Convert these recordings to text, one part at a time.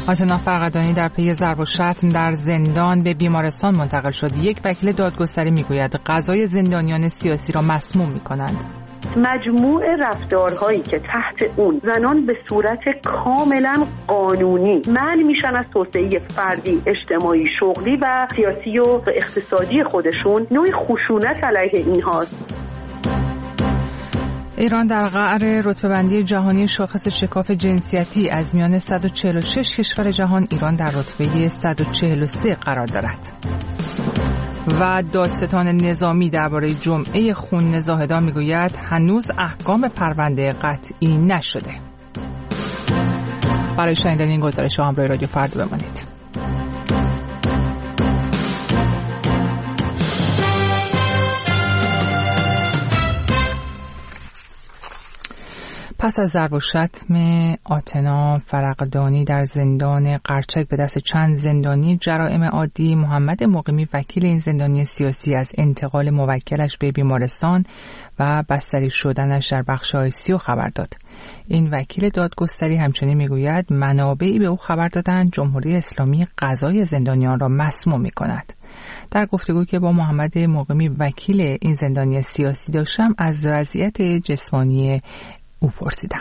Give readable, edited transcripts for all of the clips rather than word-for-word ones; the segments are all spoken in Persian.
آتنا فرقدانی در پی ضرب و شتم در زندان به بیمارستان منتقل شد. یک وکیل دادگستری میگوید قضای زندانیان سیاسی را مسموم میکنند. مجموع رفتارهایی که تحت اون زنان به صورت کاملا قانونی منع میشن از توسعه فردی، اجتماعی، شغلی و سیاسی و اقتصادی خودشون، نوعی خشونت علیه اینهاست. ایران در قعر رتبه‌بندی جهانی شاخص شکاف جنسیتی. از میان 146 کشور جهان ایران در رتبه 143 قرار دارد. و دادستان نظامی درباره جمعه خون زاهدان میگوید هنوز احکام پرونده قطعی نشده. برای شنیدن این گزارش همراه رادیو فردا بمانید. پس از ضرب و شتم آتنا فرقدانی در زندان قرچک به دست چند زندانی جرائم عادی، محمد مقیمی وکیل این زندانی سیاسی از انتقال موکلش به بیمارستان و بستری شدنش در بخش آی‌سی‌یو خبر داد. این وکیل دادگستری همچنین میگوید منابعی به او خبر دادند جمهوری اسلامی قضای زندانیان را مسموم می‌کند. در گفتگویی که با محمد مقیمی وکیل این زندانی سیاسی داشتم از وضعیت جسمانی او پرسیدم.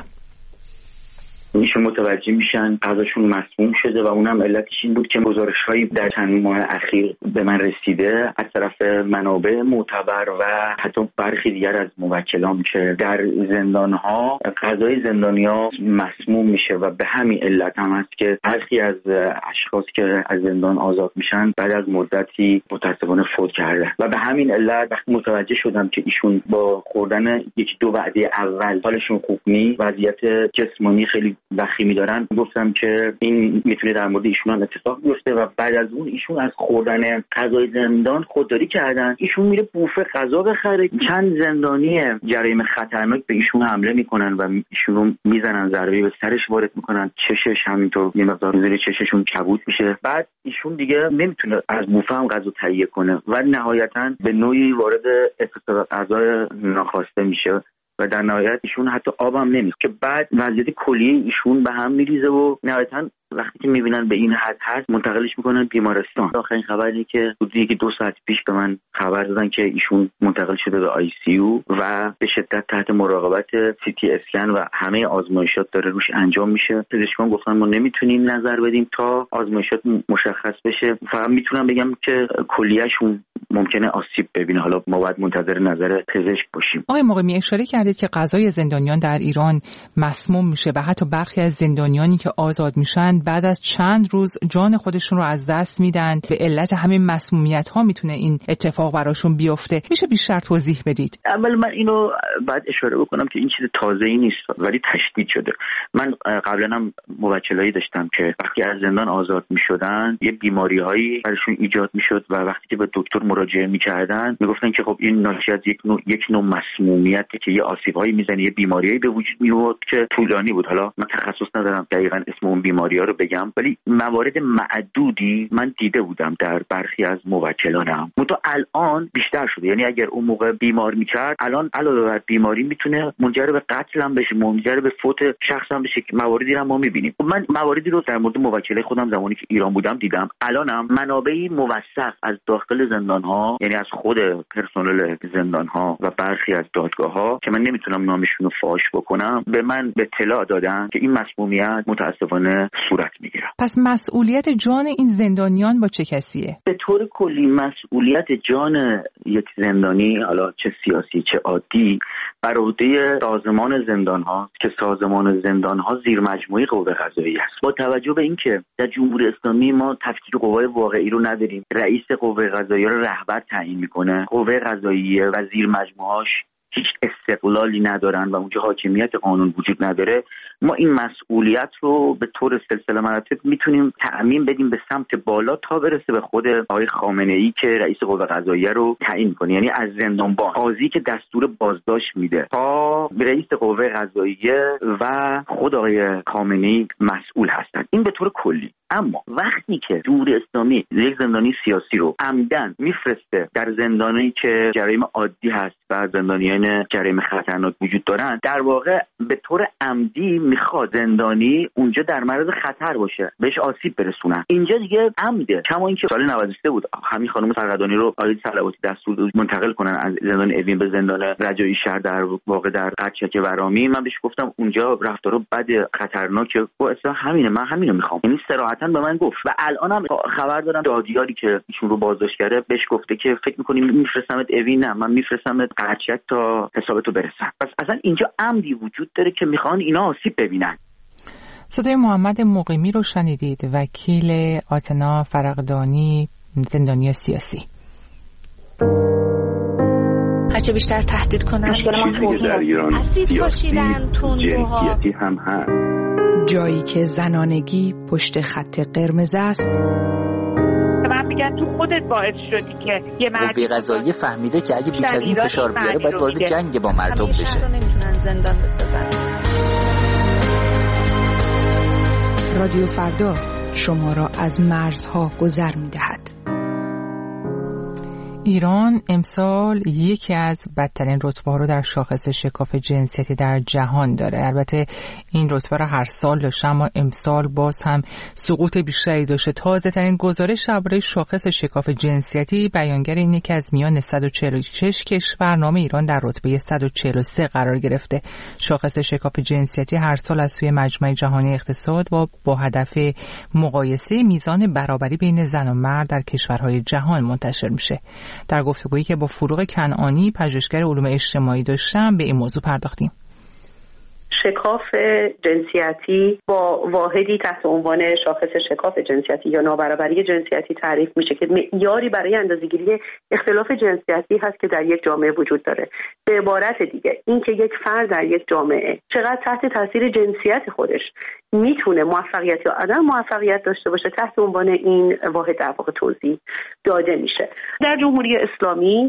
ایشون متوجه میشن قضاشون مسموم شده و اونم علتش این بود که گزارش‌هایی در چند ماه اخیر به من رسیده از طرف منابع معتبر و حتی برخی دیگر از موکلان که در زندان‌ها قضای زندانی‌ها مسموم میشه و به همین علت هم هست که برخی از اشخاص که از زندان آزاد میشن بعد از مدتی متأسفانه فوت کردن و به همین علت وقتی متوجه شدم که ایشون با خوردن یکی دو وعده اول حالشون خوب نیست، وضعیت جسمانی خیلی وخیمی دارن، گفتم که این میتونه در مورد ایشون هم اتفاق بیفته و بعد از اون ایشون از خوردن غذای زندان خودداری کردن. ایشون میره بوفه غذا بخره، چند زندانی جرایم خطرناک به ایشون حمله میکنن و ایشون رو میزنن، ضربه به سرش وارد میکنن، چشش همینطور یه مقدار زیر چششون کبود میشه. بعد ایشون دیگه نمیتونه از بوفه هم غذا تهیه کنه و نهایتا به نوعی وارد اتصال غذا ناخواسته میشه و در نهایت ایشون حتی آب هم نمیخوره که بعد وضعیت کلیه ایشون به هم میریزه و نهایتا وقتی که میبینن به این حد هست منتقلش میکنن بیمارستان. آخرین خبری که حدود 2 ساعت پیش به من خبر دادن که ایشون منتقل شده به ICU و به شدت تحت مراقبت CT اسکن و همه آزمایشات داره روش انجام میشه. پزشکان گفتن ما نمیتونیم نظر بدیم تا آزمایشات مشخص بشه، فقط میتونم بگم که کلیهشون ممکنه آسیب ببینه. حالا ما باید منتظر نظر پزشک باشیم. آقای مقیمی اشاره کردید که قضای زندانیان در ایران مسموم میشه و حتی برخی از زندانیانی که آزاد میشن بعد از چند روز جان خودشون رو از دست میدن. به علت همین مسمومیت ها میتونه این اتفاق براشون بیفته. میشه بیشتر توضیح بدید؟ اول من اینو بعد اشاره بکنم که این چیز تازه‌ای نیست ولی تشدید شده. من قبلا هم موکلایی داشتم که وقتی از زندان آزاد میشدن یه بیماری‌هایی براشون ایجاد میشد و وقتی که به دکتر مراجعه میکردن میگفتن که خب این ناشی از یک نوع مسمومیته که یه آسیب‌هایی میزنه، یه بیماریایی به وجود میاد که طولانی بود. حالا من تخصص ندارم دقیقاً اسم اون بیماری‌ها رو بگم، ولی موارد معدودی من دیده بودم در برخی از موکلانم. منتها الان بیشتر شده، یعنی اگر اون موقع بیمار میکرد الان علاوه بر بیماری میتونه منجر به قتل هم بشه، منجر به فوت شخص هم بشه که مواردی رو ما میبینیم. من مواردی رو در مورد موکله خودم زمانی که ایران بودم دیدم. الانم منابعی موثق از داخل زندان‌ها، یعنی از خود پرسنل زندان‌ها و برخی از دادگاه‌ها که من نمیتونم نامشون رو فاش بکنم، به من اطلاع دادن که این مسمومیت متأسفانه صورت میگیره. پس مسئولیت جان این زندانیان با چه کسیه؟ به طور کلی مسئولیت جان یک زندانی، حالا چه سیاسی چه عادی، بر عهده سازمان زندان‌ها که سازمان زندان‌ها زیر مجموعه قوه قضاییه است. با توجه به اینکه در جمهوری اسلامی ما تفکیک قوای واقعی رو نداریم، رئیس قوه قضاییه رو رهبر تعیین میکنه، قوه قضاییه و زیر مجموعه‌اش هیچ استقلالی ندارن و اونجا حاکمیت قانون وجود نداره، ما این مسئولیت رو به طور سلسله مراتب میتونیم تعمیم بدیم به سمت بالا تا برسه به خود آقای خامنه‌ای که رئیس قوه قضاییه رو تعیین کنه. یعنی از زندانبان، قاضی که دستور بازداشت میده، تا رئیس قوه قضاییه و خود آقای خامنه‌ای مسئول هستند. این به طور کلی. اما وقتی که جمهوری اسلامی یک زندانی سیاسی رو عمدن میفرسته در زندانی که جرایم عادی هست و زندانیان ممکنه جرایم خطرناک وجود دارن، در واقع به طور عمدی میخواد زندانی اونجا در معرض خطر باشه، بهش آسیب برسونن. اینجا دیگه عمده. کما اینکه سال 93 بود همین خانم فرقدانی رو آقای صلواتی دستور منتقل کنن از زندان اوین به زندان رجایی شهر در واقع در قرچک ورامین. من بهش گفتم اونجا رفتارا بد خطرناکه، با اصلا همینه، من همینو میخوام. یعنی صراحتا به من گفت. و الانم خبر دارم دادیاری که ایشون رو بازداشت کرده بهش گفته که فکر می‌کنی میفرستمت اوین؟ نه، من میفرستمت قرچک تا حسابتو برسن. پس اصلا اینجا عمدی وجود داره که میخوان اینا آسیب ببینن. صدای محمد مقیمی رو شنیدید، وکیل آتنا فرقدانی، زندانی سیاسی. هرچه بیشتر تهدید کنن چیزی که در ایران اسید پاشیدن، تندروها هم هست. جایی که زنانگی پشت خط قرمز است. من میگم تو خودت باعث شدی که یه مرد قضایی فهمیده که اگه بیش از این فشار بیاره باید وارد جنگ با مردم بشه. نمیتونن زندان بسازن. رادیو فردا شما را از مرزها گذر می‌دهد. ایران امسال یکی از بدترین رتبه‌ها رو در شاخص شکاف جنسیتی در جهان داره. البته این رتبه رو هر سال داشته، اما امسال باز هم سقوط بیشتری داشته. تازه‌ترین گزارش درباره شاخص شکاف جنسیتی بیانگر اینه که از میان 146 کشور نام ایران در رتبه 143 قرار گرفته. شاخص شکاف جنسیتی هر سال از سوی مجمع جهانی اقتصاد و با هدف مقایسه میزان برابری بین زن و مرد در کشورهای جهان منتشر میشه. در گفتگویی که با فروغ کنعانی پژوهشگر علوم اجتماعی داشتم به این موضوع پرداختیم. شکاف جنسیتی با واحدی تحت عنوان شاخص شکاف جنسیتی یا نابرابری جنسیتی تعریف میشه که معیاری برای اندازه‌گیری اختلاف جنسیتی هست که در یک جامعه وجود داره. به عبارت دیگه این که یک فرد در یک جامعه چقدر تحت تاثیر جنسیت خودش میتونه موفقیت یا عدم موفقیت داشته باشه تحت عنوان این واحد در واقع توضیح داده میشه. در جمهوری اسلامی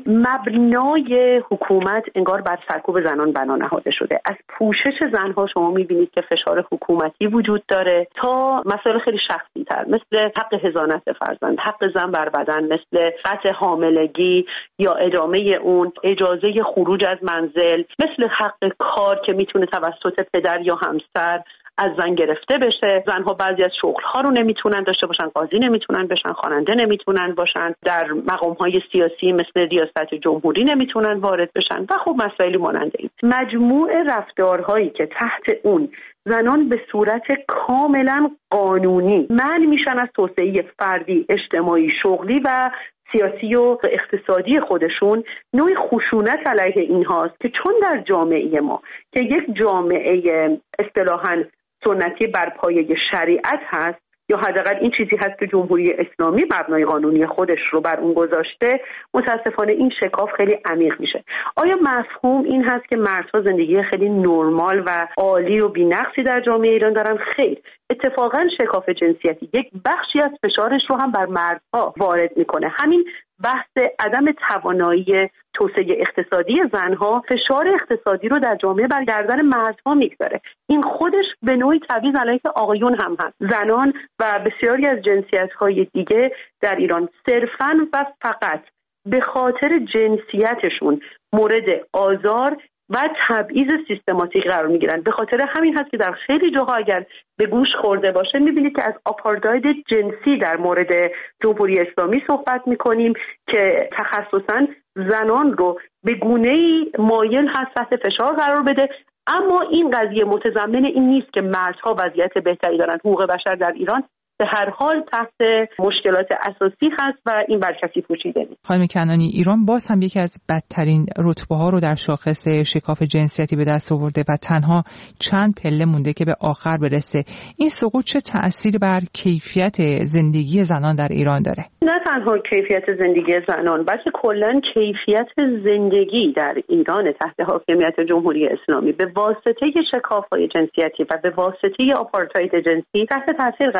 مبنای حکومت انگار بر سرکوب زنان بنا نهاده شده. از پوشش زنها شما میبینید که فشار حکومتی وجود داره تا مسائل خیلی شخصی تر مثل حق حضانت فرزند، حق زن بر بدن، مثل قطع حاملگی یا ادامه اون، اجازه خروج از منزل، مثل حق کار که میتونه توسط پدر یا همسر از زن گرفته بشه. زنها بعضی از شغل‌ها رو نمیتونن داشته باشن، قاضی نمیتونن بشن، خواننده نمیتونن باشن، در مقام‌های سیاسی مثل ریاست جمهوری نمیتونن وارد بشن و خب مسائلی مانند این. مجموع رفتارهایی که تحت اون زنان به صورت کاملا قانونی منع میشن از توسعه فردی، اجتماعی، شغلی و سیاسی و اقتصادی خودشون، نوع خشونت علیه اینهاست که چون در جامعه ما که یک جامعه اصطلاحاً سنتی بر پایه شریعت هست یا حداقل این چیزی هست که جمهوری اسلامی مبنای قانونی خودش رو بر اون گذاشته، متاسفانه این شکاف خیلی عمیق میشه. آیا مفهوم این هست که مردها زندگی خیلی نرمال و عالی و بی‌نقصی در جامعه ایران دارن؟ خیر، اتفاقا شکاف جنسیتی یک بخشی از فشارش رو هم بر مردها وارد میکنه. همین بحث عدم توانایی توسعه اقتصادی زنها فشار اقتصادی رو در جامعه بر گردن مردها میگذاره. این خودش به نوعی تبعیض علیه آقایون هم هست. زنان و بسیاری از جنسیت‌های دیگه در ایران صرفاً و فقط به خاطر جنسیتشون مورد آزار و تبعیض سیستماتیک قرار میگیرن. به خاطر همین هست که در خیلی جاها اگر به گوش خورده باشه میبینید که از آپارتاید جنسی در مورد جمهوری اسلامی صحبت میکنیم که تخصصاً زنان رو به گونه‌ای مایل هست تحت فشار قرار بده. اما این قضیه متضمن این نیست که مردها وضعیت بهتری دارن. حقوق بشر در ایران به هر حال تحت مشکلات اساسی هست و این بر کسی پوشیده نیست. خانم کنعانی، ایران باز هم یکی از بدترین رتبه‌ها رو در شاخص شکاف جنسیتی به دست آورده و تنها چند پله مونده که به آخر برسه. این سقوط چه تأثیری بر کیفیت زندگی زنان در ایران داره؟ نه تنها کیفیت زندگی زنان، بلکه کلاً کیفیت زندگی در ایران تحت حاکمیت جمهوری اسلامی به واسطه شکاف‌های جنسیتی و به واسطه آپارتاید جنسی تحت تاثیر قرار می‌گیره.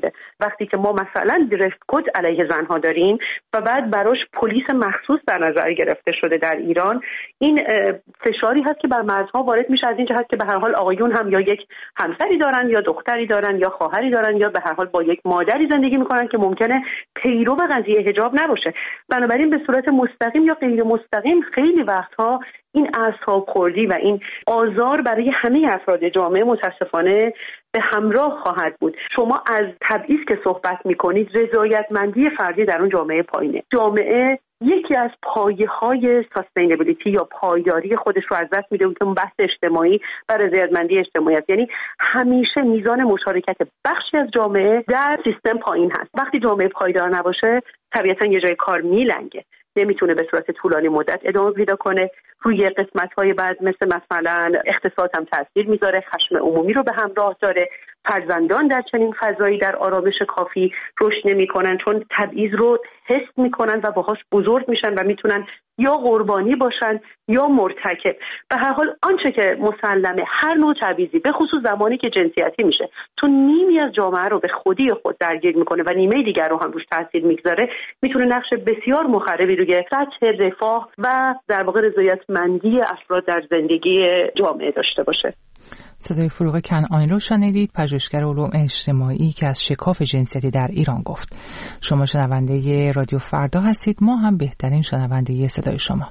میده. وقتی که ما مثلا درس کد علیه زنها داریم و بعد براش پلیس مخصوص در نظر گرفته شده در ایران، این فشاری هست که بر مردها وارد میشه از این جهت که به هر حال آقایون هم یا یک همسری دارن یا دختری دارن یا خواهری دارن یا به هر حال با یک مادری زندگی میکنن که ممکنه پیرو قضیه حجاب نباشه. بنابراین به صورت مستقیم یا غیر مستقیم خیلی وقتها این اعصاب خوردی و این آزار برای همه افراد جامعه متاسفانه به همراه خواهد بود. شما از تبعیض که صحبت میکنید، رضایتمندی فردی در اون جامعه پایینه. جامعه یکی از پایه‌های ساستینبیلیتی یا پایداری خودش رو از دست میده که اون بحث اجتماعی و رضایتمندی اجتماعی است. یعنی همیشه میزان مشارکت بخشی از جامعه در سیستم پایین هست. وقتی جامعه پایدار نباشه طبیعتاً یه جای کار میلنگه، نمیتونه به صورت طولانی مدت ادامه پیدا کنه. روی قسمت‌های بعد مثلا اقتصاد هم تاثیر میذاره، خشم عمومی رو به همراه داره. فرزندان در چنین فضایی در آرامش کافی رشد نمی‌کنن چون تبعیض رو حس می‌کنن و باهاش بزرگ میشن و میتونن یا قربانی باشن یا مرتکب. به هر حال آنچه که مسلمه هر نوع تبعیضی به خصوص زمانی که جنسیتی میشه تو نیمی از جامعه رو به خودی خود درگیر میکنه و نیمه دیگر رو هم روش تاثیر میگذاره، میتونه نقش بسیار مخربی روی سطح رفاه و در واقع رضایتمندی افراد در زندگی جامعه داشته باشه. صدای فروغ کنعانی رو شنیدید، پژوهشگر علوم اجتماعی که از شکاف جنسیتی در ایران گفت. شما شنونده رادیو فردا هستید، ما هم بهترین شنونده صدای شما.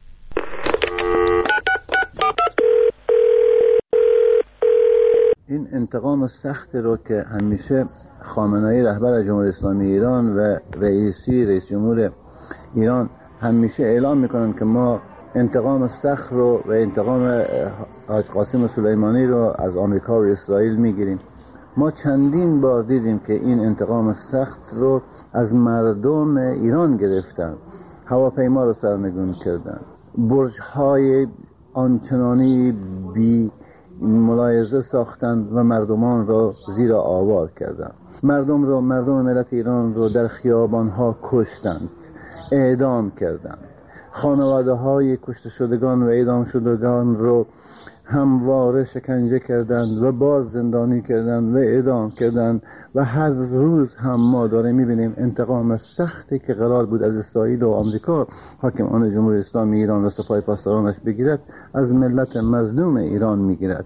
این انتقام سخت رو که همیشه خامنه‌ای رهبر جمهوری اسلامی ایران و رئیس جمهور ایران همیشه اعلام میکنن که ما انتقام سخت رو و انتقام حاج قاسم سلیمانی رو از آمریکا و اسرائیل میگیریم. ما چندین بار دیدیم که این انتقام سخت رو از مردم ایران گرفتن، هواپیما رو سرنگون کردن، برج‌های آنچنانی بی ملاحظه ساختند و مردمان را زیر آوار کردند. مردم ملت ایران رو در خیابان‌ها کشتند، اعدام کردند. خانواده های کشته شدگان و اعدام شدگان رو همواره شکنجه کردند و باز زندانی کردند و اعدام کردند و هر روز هم ما داره میبینیم انتقام سختی که قرار بود از اسرائیل و آمریکا حاکمان جمهوری اسلامی ایران و سپاه پاسدارانش بگیرد از ملت مظلوم ایران میگیرد.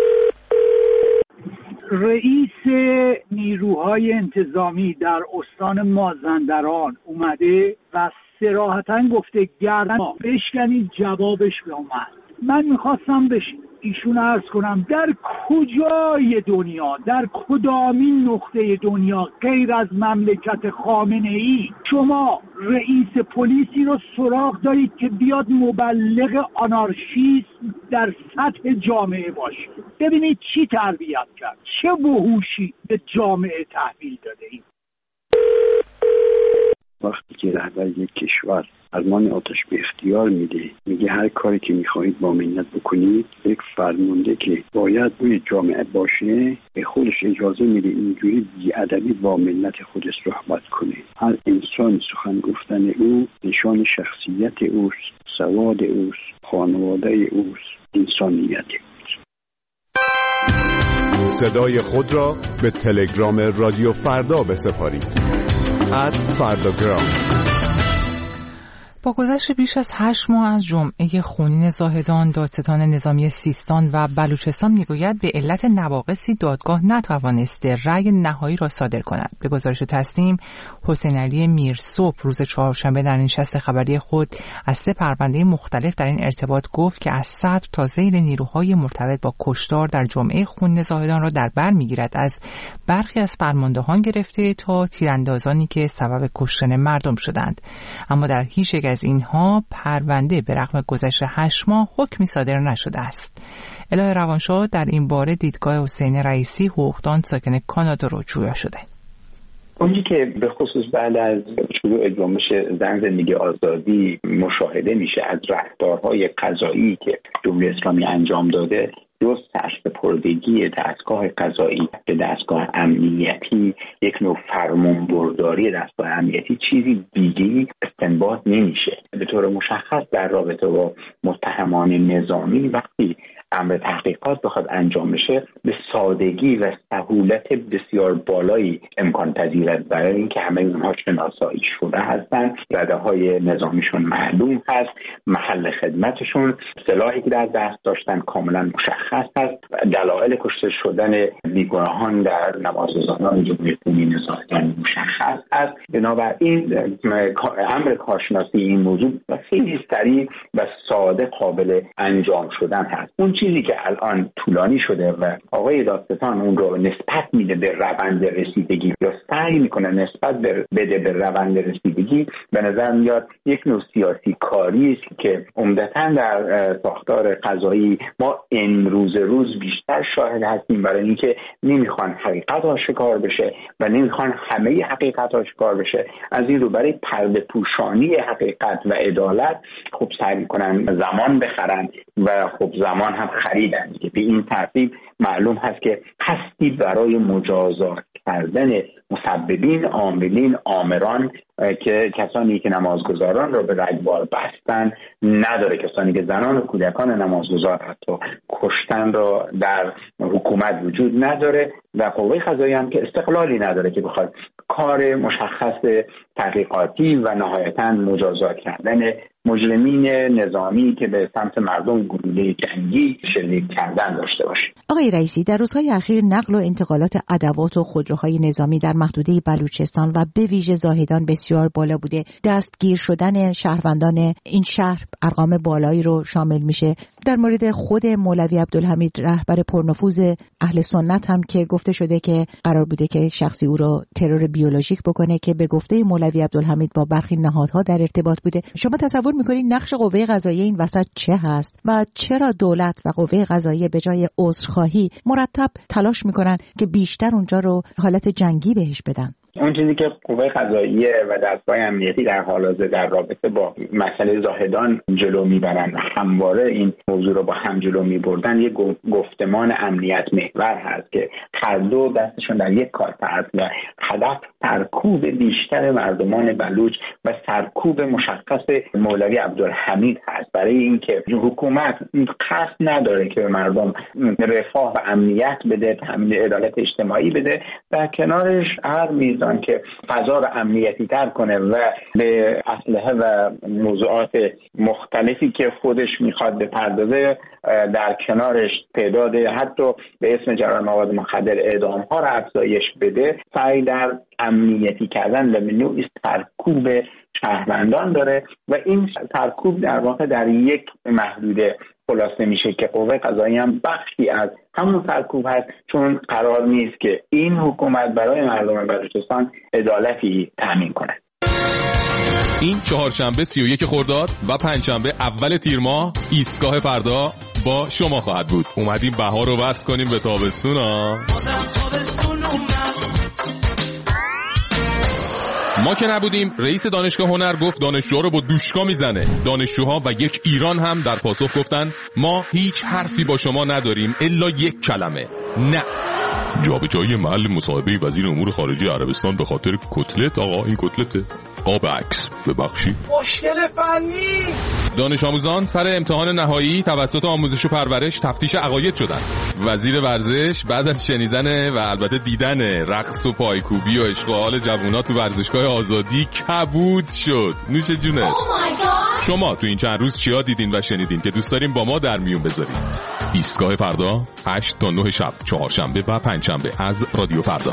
رئیس نیروهای انتظامی در استان مازندران اومده و صراحتاً گفته گردن بشکنید، جوابش به اومد. من میخواستم به ایشون عرض کنم در کجای دنیا، در کدامین نقطه دنیا غیر از مملکت خامنه‌ای شما رئیس پلیسی رو سراغ دارید که بیاد مبلغ آنارشیسم در سطح جامعه باشه؟ ببینید چی تربیت کرد، چه وحوشی به جامعه تحویل داده این. وقتی که رهبر یک کشور فرمان آتش به اختیار میگه هر کاری که میخواهید با ملت بکنید، یک فرمانده که باید روی جامعه باشه به خودش اجازه میده اینجوری بی‌ادبی با ملت خودش صحبت کنه. هر انسان سخن گفتن او نشان شخصیت اوست، سواد اوست، خانواده اوست، انسانیت اوست. صدای خود را به تلگرام رادیو فردا بسپارید. @فرداگرام. با گذشت بیش از 8 ماه از جمعه خونین زاهدان، دادستان نظامی سیستان و بلوچستان میگوید به علت نواقصی دادگاه نتوانسته رأی نهایی را صادر کند. به گزارش تسنیم، حسین علی میرصبح روز چهارشنبه در نشست خبری خود از 3 پرونده مختلف در این ارتباط گفت که از صدر تا ذیل نیروهای مرتبط با کشتار در جمعه خونین زاهدان را در بر میگیرد، از برخی از فرماندهان گرفته تا تیراندازانی که سبب کشتن مردم شدند. اما در هیچ یک از اینها پرونده به رغم گذشت 8 ماه حکمی صادر نشده است. الهه روانشاه در این باره دیدگاه حسین رئیسی، حقوقدان ساکن کانادا رو جویا شده. اونی که به خصوص بعد از شروع جنبش زن زندگی آزادی مشاهده میشه از رفتارهای قضایی که جمهوری اسلامی انجام داده، جز سرسپردگی دستگاه قضایی به دستگاه امنیتی، یک نوع فرمانبرداری دستگاه امنیتی، چیزی دیگری استنباط نمیشه. به طور مشخص در رابطه با متهمان نظامی وقتی امر تحقیقات بخواد انجام بشه به سادگی و سهولت بسیار بالایی امکان پذیرد، برای اینکه همه اونها شناسایی شده هستن، رده‌های نظامیشون معلوم هست، محل خدمتشون، سلاحی که در دست داشتن کاملا مشخص هست، دلایل کشته شدن بیگناهان در نمازگزاران جمهوری اسلامی نزاعیان مشخص است. بنابراین امر کارشناسی این موضوع خیلی سریع و ساده قابل انجام شدن هست. اون چیزی که الان طولانی شده و آقای دادستان اون رو نسبت میده به روند رسیدگی یا سعی میکنه نسبت بده به روند رسیدگی، به نظر میاد یک نوع سیاسی کاری است که عمدتاً در ساختار قضایی ما امروز روز بیشتر شاهد هستیم، برای اینکه نمیخوان حقیقت آشکار بشه و نمیخوان همه حقیقت آشکار بشه. از این رو برای پرده پوشانی حقیقت و عدالت خب سعی میکنن زمان بخرن و خب زمان هم خریدن. به این ترتیب معلوم هست که قصدی برای مجازات کردن مسببین، عاملین، آمران که کسانی که نمازگزاران را به رگبار بستن نداره. کسانی که زنان و کودکان نمازگزار حتی کشتن را در حکومت وجود نداره و قوه قضاییه هم که استقلالی نداره که بخواد کار مشخص تحقیقاتی و نهایتاً مجازات کردن مجرمین نظامی که به سمت مردم گلوله جنگی شلیک کردن داشته باشه. آقای رئیسی، در روزهای اخیر نقل و انتقالات ادوات و خودروهای نظامی در محدوده بلوچستان و به ویژه زاهدان بسیار بالا بوده. دستگیر شدن شهروندان این شهر ارقام بالایی رو شامل میشه. در مورد خود مولوی عبدالحمید رهبر پرنفوذ اهل سنت هم که گفته شده که قرار بوده که شخصی او رو ترور بیولوژیک بکنه که به گفته مولوی عبدالحمید با برخی نهادها در ارتباط بوده. شما تصور میکنید نقش قوه قضاییه این وسط چه هست و چرا دولت و قوه قضاییه به جای عذرخواهی مرتب تلاش میکنن که بیشتر اونجا رو حالت جنگی بهش بدن؟ اون چیزی که قوه قضاییه و دستگاه امنیتی در حال حاضر در رابطه با مسئله زاهدان جلو میبرن و همواره این موضوع رو با هم جلو میبردن، یک گفتمان امنیت محور هست که هر دو دستشون در یک کار هست و هدف سرکوب بیشتر مردمان بلوچ و سرکوب مشخص مولوی عبدالحمید هست، برای اینکه حکومت قصد نداره که به مردم رفاه و امنیت بده، تامین عدالت اجتماعی بده، در کنارش هر میزان که فضا رو امنیتی تر کنه و به اسلحه و موضوعات مختلفی که خودش میخواد بپردازه، در کنارش تعداد حتی به اسم جرایم مواد مخدر اعدام ها رو افزایش بده، سعی در امنیتی کردن و به نوعی سرکوب شهروندان داره و این سرکوب در واقع در یک محدوده خلاصه میشه که قوه قضاییه هم بخشی از همون سرکوب هست، چون قرار نیست که این حکومت برای مردم بلوچستان عدالتی تامین کنه. این چهارشنبه 31 خرداد و پنجشنبه اول تیر ماه ایستگاه فردا با شما خواهد بود. اومدیم بهار رو وصل کنیم به تابستون ها. ما که نبودیم رئیس دانشگاه هنر گفت دانشجوها رو با دوشکا میزنه. دانشجوها و یک ایران هم در پاسخ گفتن ما هیچ حرفی با شما نداریم الا یک کلمه: نه. جابجایی محل مصاحبه وزیر امور خارجه عربستان به خاطر کتلت. آقا این کتلته، قاب عکس ببخشید. مشکل فنی. دانش آموزان سر امتحان نهایی توسط آموزش و پرورش تفتیش عقاید شدن. وزیر ورزش بعد از شنیدن و البته دیدن رقص و پایکوبی و اشغال جوونا تو ورزشگاه آزادی کبود شد. نوش جونه. شما تو این چند روز چیا دیدین و شنیدین که دوست داریم با ما در میون بذارید؟ ایستگاه فردا 8 تا 9 شب، چهارشنبه و پنجشنبه از رادیو فردا.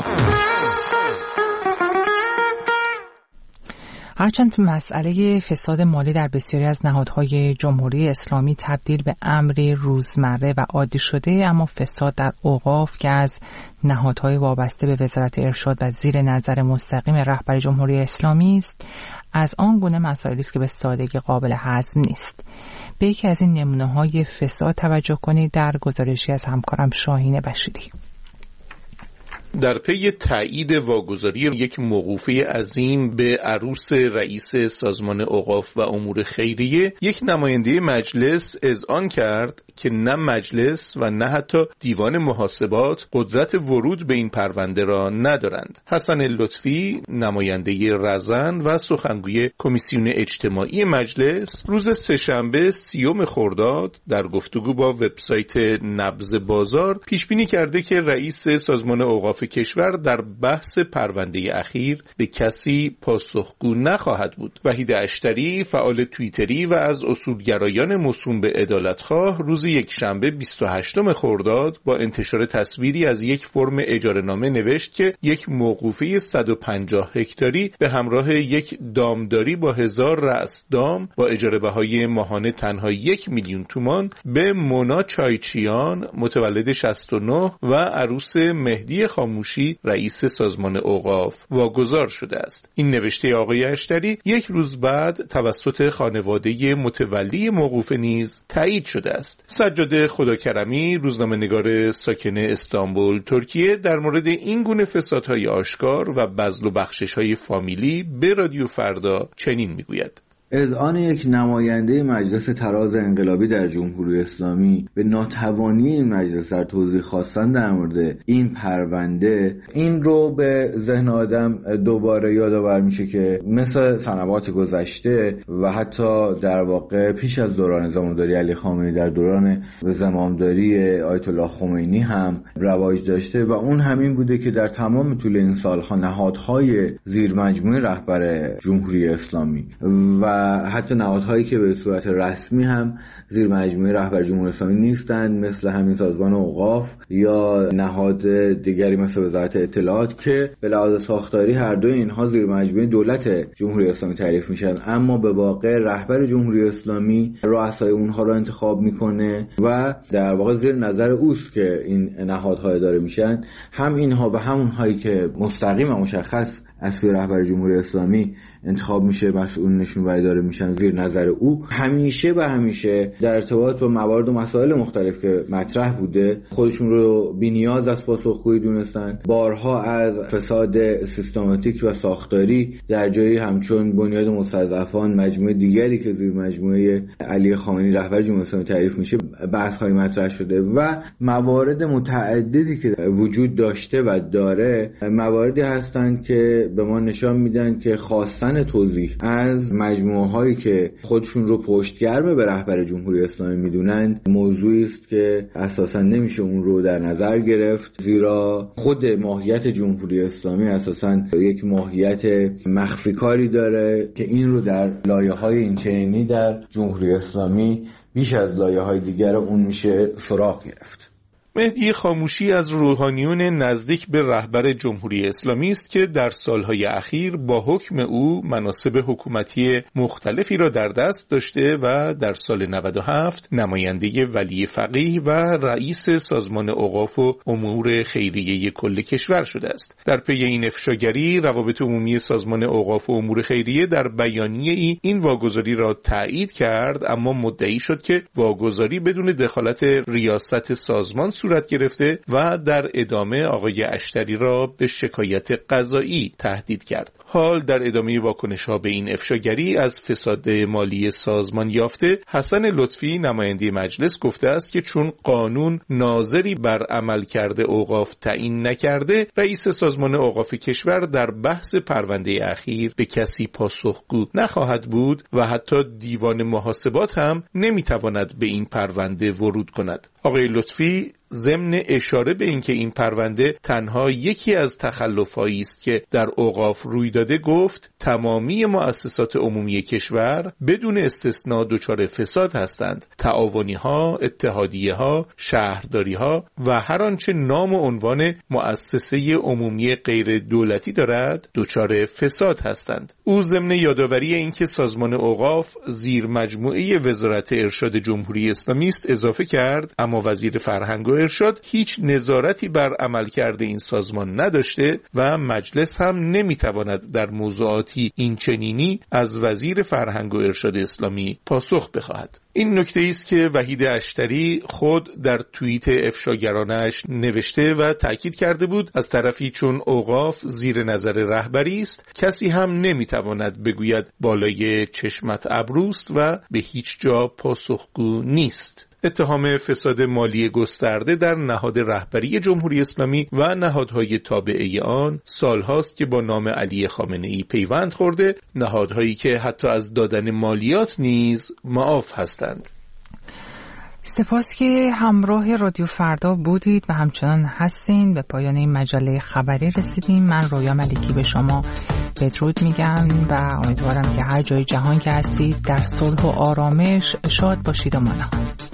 هرچند مسئله فساد مالی در بسیاری از نهادهای جمهوری اسلامی تبدیل به امری روزمره و عادی شده، اما فساد در اوقاف که از نهادهای وابسته به وزارت ارشاد و زیر نظر مستقیم رهبر جمهوری اسلامی است، از آن گونه مسائلی است که به سادگی قابل هضم نیست. به یکی از این نمونه‌های فساد توجه کنید در گزارشی از همکارم شاهین بشیری. در پی تایید واگذاری یک موقوفه عظیم به عروس رئیس سازمان اوقاف و امور خیریه، یک نماینده مجلس اذعان کرد که نه مجلس و نه حتی دیوان محاسبات قدرت ورود به این پرونده را ندارند. حسن لطفی، نماینده رزن و سخنگوی کمیسیون اجتماعی مجلس، روز سه‌شنبه 30 خرداد در گفتگو با وبسایت نبض بازار پیش بینی کرده که رئیس سازمان اوقاف کشور در بحث پرونده اخیر به کسی پاسخگو نخواهد بود. وحید اشتری، فعال توییتری و از اصولگرایان موسوم به عدالتخواه، روز یکشنبه 28 خرداد با انتشار تصویری از یک فرم اجاره‌نامه نوشت که یک موقوفه 150 هکتاری به همراه یک دامداری با 1000 رأس دام با اجاره بهای ماهانه تنها 1 میلیون تومان به مونا چایچیان متولد 69 و عروس مهدی خاموشی رئیس سازمان اوقاف واگذار شده است. این نوشته آقای اشتری یک روز بعد توسط خانواده متولی موقوفه نیز تایید شده است. سجاده خداکرمی، روزنامه‌نگار ساکن استانبول، ترکیه، در مورد این گونه فسادهای آشکار و بذل و بخشش‌های فامیلی به رادیو فردا چنین میگوید: اذعان یک نماینده مجلس تراز انقلابی در جمهوری اسلامی به ناتوانی این مجلس در توضیح خواستن در مورد این پرونده، این رو به ذهن آدم دوباره یادآور میشه که مثل سنوات گذشته و حتی در واقع پیش از دوران زمامداری علی خامنه‌ای در دوران زمامداری آیت الله خمینی هم رواج داشته و اون همین بوده که در تمام طول این سالها نهادهای زیر مجموعه رهبر جمهوری اسلامی و حتی نهادهایی که به صورت رسمی هم زیر مجموعه رهبر جمهوری اسلامی نیستند، مثل همین سازمان اوقاف یا نهاد دیگری مثل وزارت اطلاعات که به لحاظ ساختاری هر دوی اینها زیر مجموعه دولت جمهوری اسلامی تعریف میشن، اما به واقع رهبر جمهوری اسلامی رؤسای اونها رو انتخاب میکنه و در واقع زیر نظر اوست که این نهادها اداره میشن. هم اینها و همونهایی که مستقیم و مشخص از سوی رهبر جمهوری اسلامی انتخاب میشه، مسئولینشون و اداره میشن زیر نظر او، همیشه در ارتباط با موارد و مسائل مختلف که مطرح بوده خودشون رو بی‌نیاز از پاسخگویی دونستن. بارها از فساد سیستماتیک و ساختاری در جایی همچون بنیاد مستضعفان، مجموعه دیگری که زیر مجموعه علی خامنه‌ای رهبر جمهوری اسلامی تعریف میشه، بحث‌های مطرح شده و موارد متعددی که وجود داشته و داره مواردی هستند که به ما نشان میدن که خواستن توضیح از مجموعه هایی که خودشون رو پشتگرم به رهبر جمهوری اسلامی میدونن موضوعی است که اساسا نمیشه اون رو در نظر گرفت، زیرا خود ماهیت جمهوری اسلامی اساسا یک ماهیت مخفی کاری داره که این رو در لایه‌های اینچنینی در جمهوری اسلامی بیش از لایه‌های دیگر اون میشه سراغ گرفت. مهدی خاموشی از روحانیون نزدیک به رهبر جمهوری اسلامی است که در سالهای اخیر با حکم او مناصب حکومتی مختلفی را در دست داشته و در سال 97 نماینده ولی فقیه و رئیس سازمان اوقاف و امور خیریه کل کشور شده است. در پی این افشاگری، روابط عمومی سازمان اوقاف و امور خیریه در بیانیه‌ای این واگذاری را تایید کرد، اما مدعی شد که واگذاری بدون دخالت ریاست سازمان صورت گرفته و در ادامه آقای اشتری را به شکایت قضایی تهدید کرد. حال در ادامه واکنش‌ها به این افشاگری از فساد مالی سازمان یافته، حسن لطفی نماینده مجلس گفته است که چون قانون ناظری بر عملکرد اوقاف تعیین نکرده، رئیس سازمان اوقاف کشور در بحث پرونده اخیر به کسی پاسخگو نخواهد بود و حتی دیوان محاسبات هم نمیتواند به این پرونده ورود کند. آقای لطفی ضمن اشاره به اینکه این پرونده تنها یکی از تخلف‌هایی است که در اوقاف روی داده گفت تمامی مؤسسات عمومی کشور بدون استثناء دچار فساد هستند. تعاونی‌ها، اتحادیه‌ها، شهرداری‌ها و هر آنچه نام و عنوان مؤسسه عمومی غیر دولتی دارد دچار فساد هستند. او ضمن یادآوری اینکه سازمان اوقاف زیر مجموعه وزارت ارشاد جمهوری اسلامی است اضافه کرد اما وزیر فرهنگ و ارشاد هیچ نظارتی بر عملکرد این سازمان نداشته و مجلس هم نمیتواند در موضوعاتی این چنینی از وزیر فرهنگ و ارشاد اسلامی پاسخ بخواهد. این نکته است که وحید اشتری خود در توییت افشاگرانش نوشته و تاکید کرده بود از طرفی چون اوقاف زیر نظر رهبری است کسی هم نمیتواند بگوید بالای چشمت ابروست و به هیچ جا پاسخگو نیست. اتهام فساد مالی گسترده در نهاد رهبری جمهوری اسلامی و نهادهای تابعه آن سالهاست که با نام علی خامنه‌ای پیوند خورده، نهادهایی که حتی از دادن مالیات نیز معاف هستند. سپاس که همراه رادیو فردا بودید و همچنان هستین. به پایان این مجله خبری رسیدیم. من رویا ملکی به شما بدرود میگم و امیدوارم که هر جای جهان که هستید در صلح و آرامش شاد باشید و مانا.